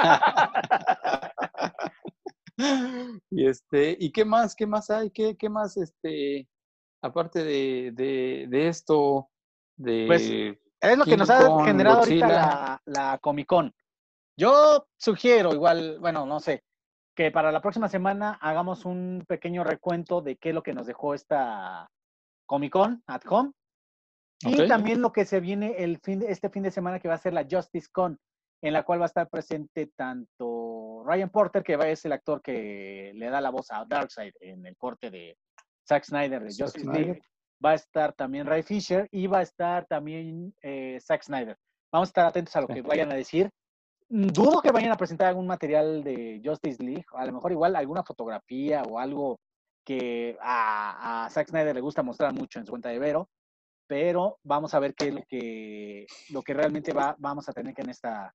¿Y qué más hay? ¿Qué más, aparte de esto, Pues de es lo que King nos ha Kong, generado ahorita Godzilla? la Comic Con. Yo sugiero, igual, bueno, no sé, que para la próxima semana hagamos un pequeño recuento de qué es lo que nos dejó esta Comic Con at Home. Y Ok. también lo que se viene este fin de semana, que va a ser la Justice Con, en la cual va a estar presente tanto Ryan Porter, que es el actor que le da la voz a Darkseid en el corte de Zack Snyder de Zack Justice Snyder. League. Va a estar también Ray Fisher y va a estar también Zack Snyder. Vamos a estar atentos a lo que vayan a decir. Dudo que vayan a presentar algún material de Justice League, a lo mejor igual alguna fotografía o algo que a Zack Snyder le gusta mostrar mucho en su cuenta de Vero, pero vamos a ver qué es lo que realmente vamos a tener que en esta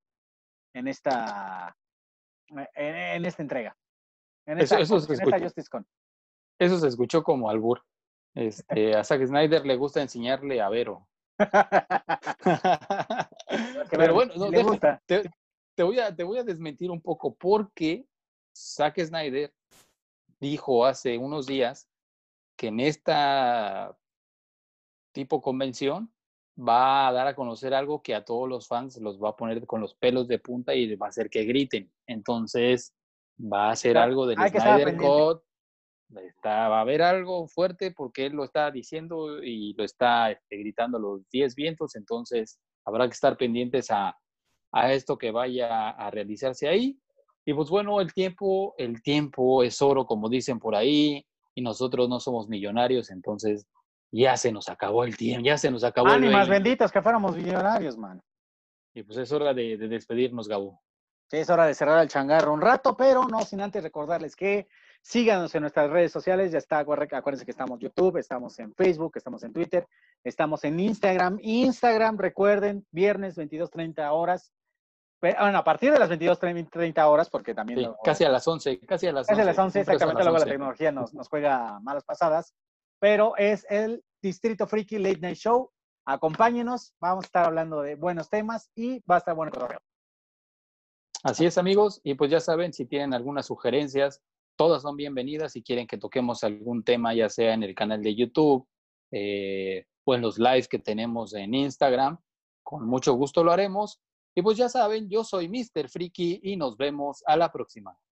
entrega, en esta Justice Con. Eso se escuchó como albur. A Zack Snyder le gusta enseñarle a Vero. Pero bueno, no, le gusta. te voy a desmentir un poco porque Zack Snyder dijo hace unos días que en esta tipo convención va a dar a conocer algo que a todos los fans los va a poner con los pelos de punta y va a hacer que griten. Entonces va a hacer algo del Snyder Cut. Va a haber algo fuerte porque él lo está diciendo y lo está gritando a los 10 vientos. Entonces habrá que estar pendientes a esto que vaya a realizarse ahí. Y pues bueno, el tiempo es oro, como dicen por ahí, y nosotros no somos millonarios, entonces ya se nos acabó el tiempo, ya se nos acabó el Ánimas 20. benditas que fuéramos millonarios, man. Y pues es hora de despedirnos, Gabo. Sí, es hora de cerrar el changarro un rato, pero no sin antes recordarles que síganos en nuestras redes sociales. Ya está, acuérdense que estamos en YouTube, estamos en Facebook, estamos en Twitter, estamos en Instagram. Instagram, recuerden, viernes 22:30 horas. Bueno, a partir de las 22:30 horas, porque también... Sí, casi a las 11, casi a las 11. Casi a las 11, exactamente, luego la 11. tecnología nos juega malas pasadas, pero es el Distrito Friki Late Night Show. Acompáñenos, vamos a estar hablando de buenos temas y va a estar bueno el cotorreo. Así es, amigos, y pues ya saben, si tienen algunas sugerencias, todas son bienvenidas. Si quieren que toquemos algún tema, ya sea en el canal de YouTube o en los lives que tenemos en Instagram, con mucho gusto lo haremos. Y pues ya saben, yo soy Mr. Friki y nos vemos a la próxima.